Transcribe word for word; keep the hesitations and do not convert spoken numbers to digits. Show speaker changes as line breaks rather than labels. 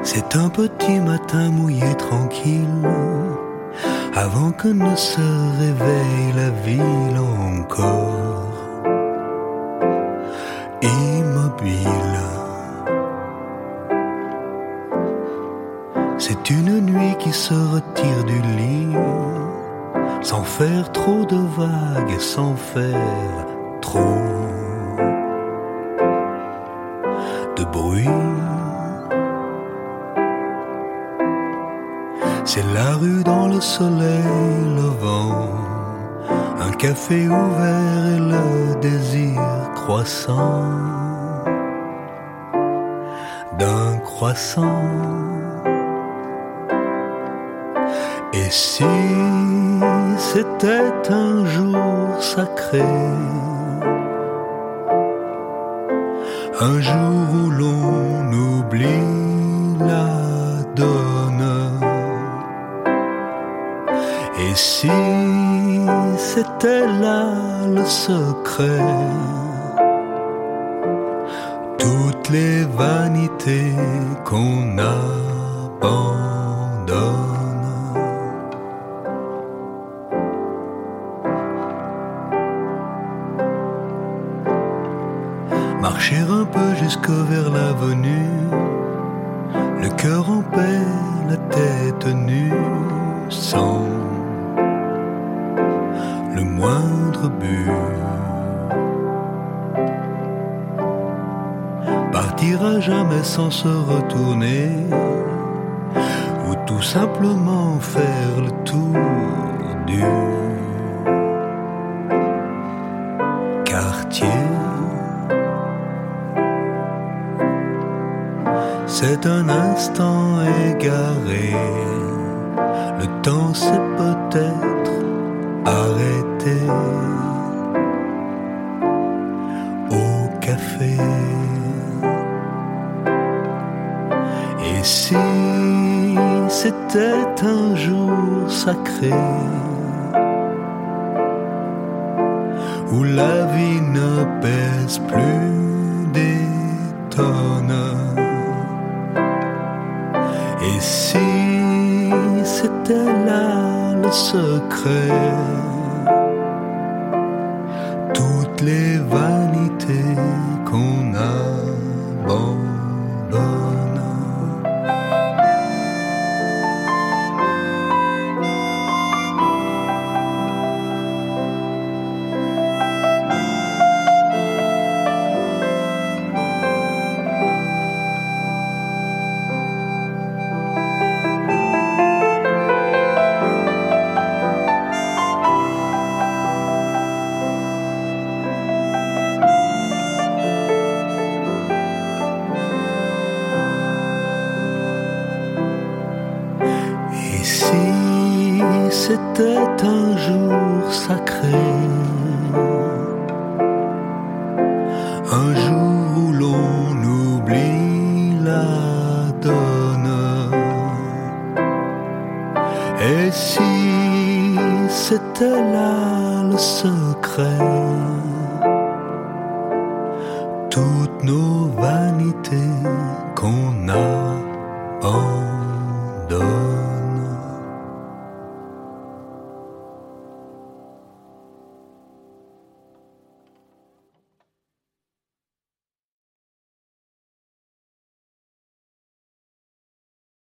C'est un petit matin mouillé tranquille, avant que ne se réveille la ville encore immobile. C'est une nuit qui se retire du lit, sans faire trop de vagues et sans faire trop de bruit. C'est la rue dans le soleil levant, un café ouvert et le désir croissant d'un croissant. Et si c'était un jour sacré, un jour où l'on oublie la donne, et si c'était là le secret, toutes les vanités qu'on abandonne. Marcher un peu jusque vers l'avenue, le cœur en paix, la tête nue, sans le moindre but. Partir à jamais sans se retourner, ou tout simplement faire le tour du quartier. C'est un instant égaré, le temps s'est peut-être arrêté au café. Et si c'était un jour sacré, où la vie ne pèse plus des tonnes, et si c'était là le secret, toutes les vanités qu'on abandonne. C'était un jour sacré, un jour où l'on oublie la donne. Et si c'était là le secret, toutes nos vanités qu'on abandonne.